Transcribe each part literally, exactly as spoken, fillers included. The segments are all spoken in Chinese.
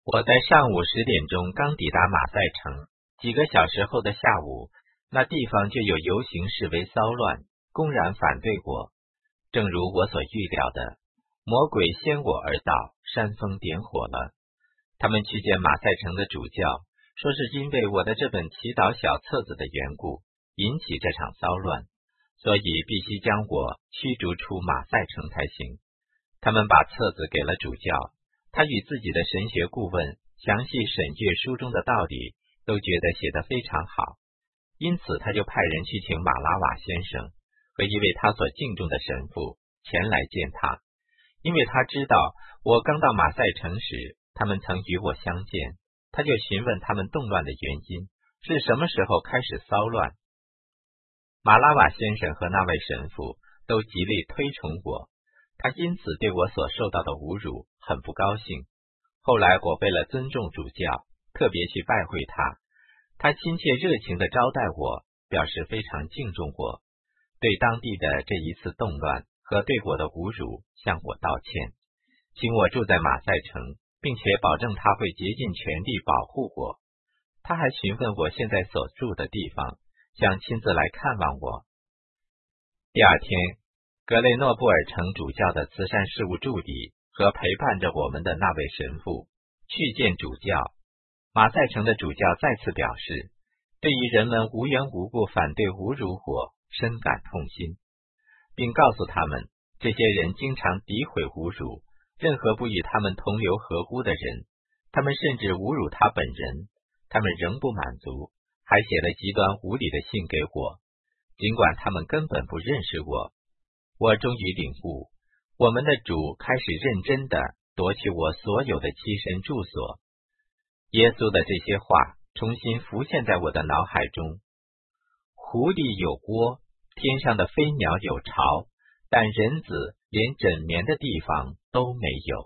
我在上午十点钟刚抵达马赛城，几个小时后的下午，那地方就有游行示威骚乱，公然反对我。正如我所预料的，魔鬼先我而到，煽风点火了。他们去见马赛城的主教，说是因为我的这本祈祷小册子的缘故，引起这场骚乱，所以必须将我驱逐出马赛城才行。他们把册子给了主教，他与自己的神学顾问详细审阅书中的道理，都觉得写得非常好，因此他就派人去请马拉瓦先生和一位他所敬重的神父前来见他。因为他知道我刚到马赛城时，他们曾与我相见，他就询问他们动乱的原因，是什么时候开始骚乱。马拉瓦先生和那位神父都极力推崇我，他因此对我所受到的侮辱很不高兴。后来我为了尊重主教，特别去拜会他，他亲切热情地招待我，表示非常敬重我，对当地的这一次动乱和对我的侮辱向我道歉，请我住在马赛城，并且保证他会竭尽全力保护我。他还询问我现在所住的地方，想亲自来看望我。第二天，格雷诺布尔城主教的慈善事务助理和陪伴着我们的那位神父去见主教。马赛城的主教再次表示，对于人们无缘无故反对侮辱我深感痛心，并告诉他们，这些人经常诋毁侮辱任何不与他们同流合污的人，他们甚至侮辱他本人。他们仍不满足，还写了极端无理的信给我，尽管他们根本不认识我。我终于领悟，我们的主开始认真地夺取我所有的栖身住所。耶稣的这些话重新浮现在我的脑海中。湖里有窝，天上的飞鸟有巢，但人子连枕眠的地方都没有。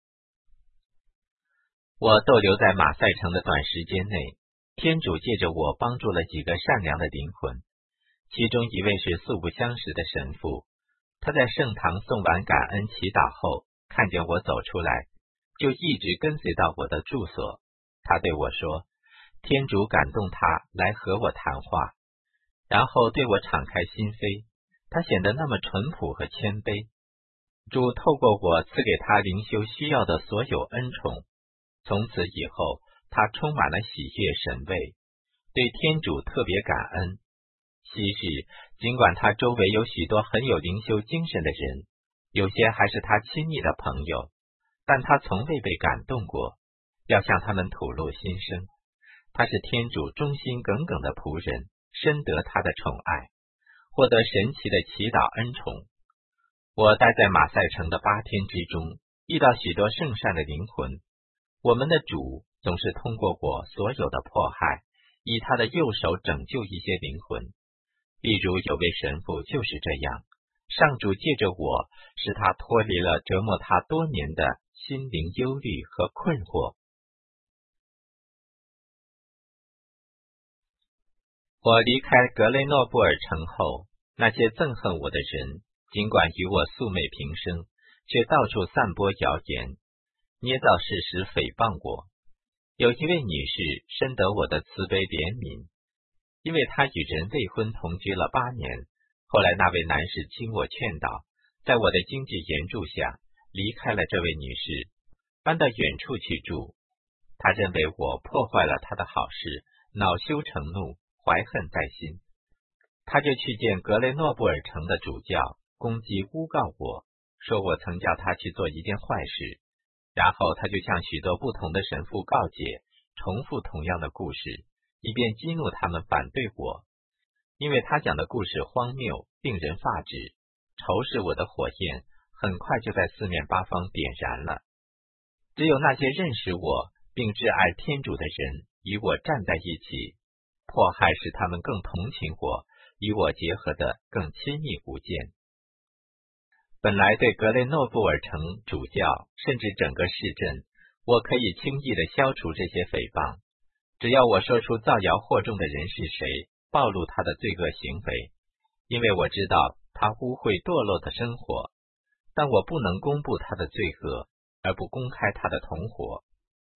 我逗留在马赛城的短时间内，天主借着我帮助了几个善良的灵魂，其中一位是素不相识的神父。他在圣堂诵完感恩祈祷后，看见我走出来，就一直跟随到我的住所。他对我说，天主感动他来和我谈话，然后对我敞开心扉。他显得那么淳朴和谦卑。主透过我赐给他灵修需要的所有恩宠，从此以后他充满了喜悦神慰，对天主特别感恩。昔日尽管他周围有许多很有灵修精神的人，有些还是他亲密的朋友，但他从未被感动过，要向他们吐露心声。他是天主忠心耿耿的仆人，深得他的宠爱，获得神奇的祈祷恩宠。我待在马赛城的八天之中，遇到许多圣善的灵魂。我们的主总是通过我所有的迫害，以他的右手拯救一些灵魂。例如有位神父就是这样，上主借着我，使他脱离了折磨他多年的心灵忧虑和困惑。我离开格雷诺布尔城后，那些憎恨我的人，尽管与我素昧平生，却到处散播谣言，捏造事实诽谤我。有一位女士深得我的慈悲怜悯，因为她与人未婚同居了八年，后来那位男士经我劝导，在我的经济援助下，离开了这位女士，搬到远处去住。他认为我破坏了他的好事，恼羞成怒，怀恨在心。他就去见格雷诺布尔城的主教，攻击诬告我，说我曾叫他去做一件坏事。然后他就向许多不同的神父告解，重复同样的故事，以便激怒他们反对我。因为他讲的故事荒谬，令人发指，仇视我的火焰很快就在四面八方点燃了。只有那些认识我并挚爱天主的人与我站在一起，迫害使他们更同情我，与我结合得更亲密无间。本来对格雷诺布尔城主教甚至整个市镇，我可以轻易地消除这些诽谤，只要我说出造谣惑众的人是谁，暴露他的罪恶行为，因为我知道他污秽堕落的生活，但我不能公布他的罪恶，而不公开他的同伙。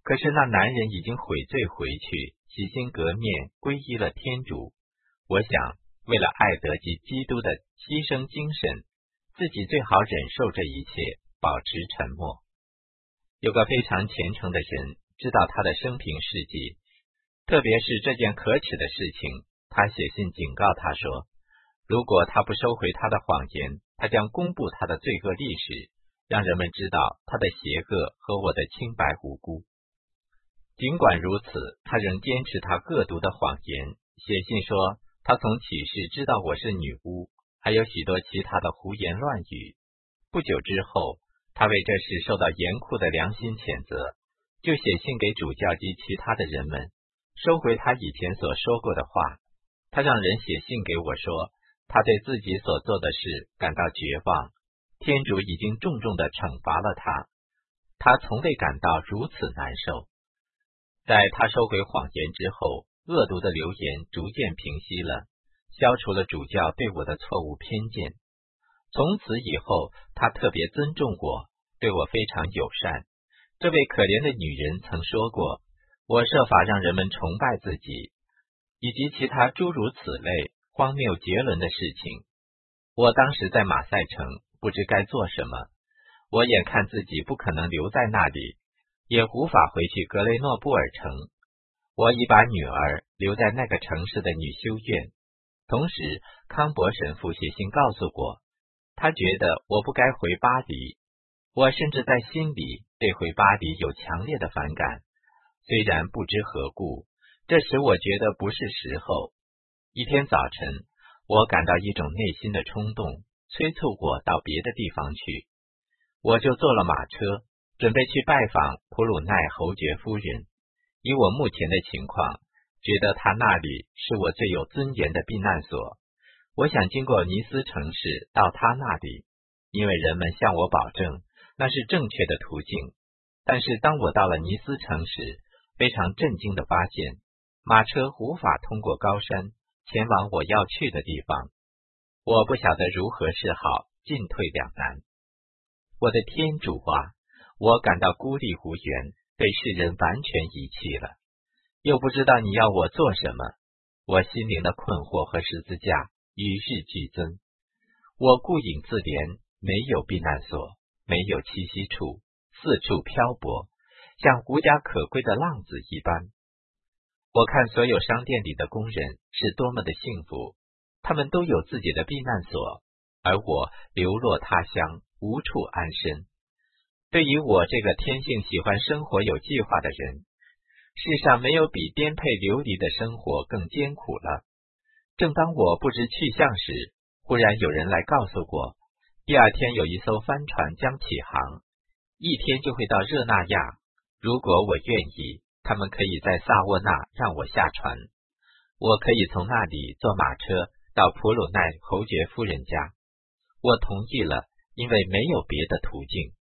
可是那男人已经悔罪回去，洗心革面，皈依了天主。我想，为了爱德及基督的牺牲精神，自己最好忍受这一切，保持沉默。有个非常虔诚的人知道他的生平事迹，特别是这件可耻的事情，他写信警告他说，如果他不收回他的谎言，他将公布他的罪恶历史，让人们知道他的邪恶和我的清白无辜。尽管如此，他仍坚持他恶毒的谎言，写信说他从启示知道我是女巫，还有许多其他的胡言乱语。不久之后，他为这事受到严酷的良心谴责，就写信给主教及其他的人们，收回他以前所说过的话。他让人写信给我说，他对自己所做的事感到绝望，天主已经重重地惩罚了他，他从未感到如此难受。在他收回谎言之后，恶毒的流言逐渐平息了，消除了主教对我的错误偏见。从此以后，他特别尊重我，对我非常友善。这位可怜的女人曾说过，我设法让人们崇拜自己，以及其他诸如此类荒谬绝伦的事情。我当时在马赛城，不知该做什么。我眼看自己不可能留在那里，也无法回去格雷诺布尔城。我已把女儿留在那个城市的女修院。同时，康伯神父写信告诉我，他觉得我不该回巴黎。我甚至在心里对回巴黎有强烈的反感，虽然不知何故，这时我觉得不是时候。一天早晨，我感到一种内心的冲动，催促我到别的地方去。我就坐了马车，准备去拜访普鲁奈侯爵夫人。以我目前的情况，觉得他那里是我最有尊严的避难所。我想经过尼斯城市到他那里，因为人们向我保证那是正确的途径。但是当我到了尼斯城时，非常震惊地发现，马车无法通过高山前往我要去的地方。我不晓得如何是好，进退两难。我的天主啊，我感到孤立无援，被世人完全遗弃了，又不知道你要我做什么。我心灵的困惑和十字架与日俱增。我顾影自怜，没有避难所，没有栖息处，四处漂泊，像无家可归的浪子一般。我看所有商店里的工人是多么的幸福，他们都有自己的避难所，而我流落他乡，无处安身。对于我这个天性喜欢生活有计划的人，世上没有比颠沛流离的生活更艰苦了。正当我不知去向时，忽然有人来告诉我，第二天有一艘帆船将起航，一天就会到热那亚。如果我愿意，他们可以在萨沃纳让我下船，我可以从那里坐马车到普鲁奈侯爵夫人家。我同意了，因为没有别的途径。